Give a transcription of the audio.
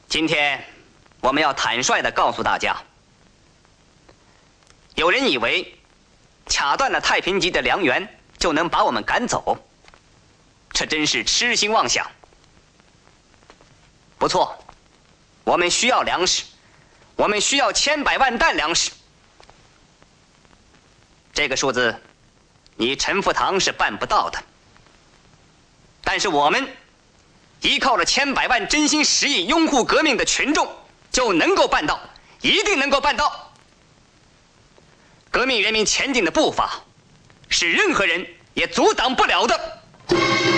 今天我们要坦率地告诉大家，有人以为卡断了太平集的粮源就能把我们赶走，这真是痴心妄想。不错，我们需要粮食，我们需要千百万担粮食。这个数字，你陈福堂是办不到的。但是我们依靠了千百万真心实意拥护革命的群众，就能够办到，一定能够办到。革命人民前进的步伐，是任何人也阻挡不了的。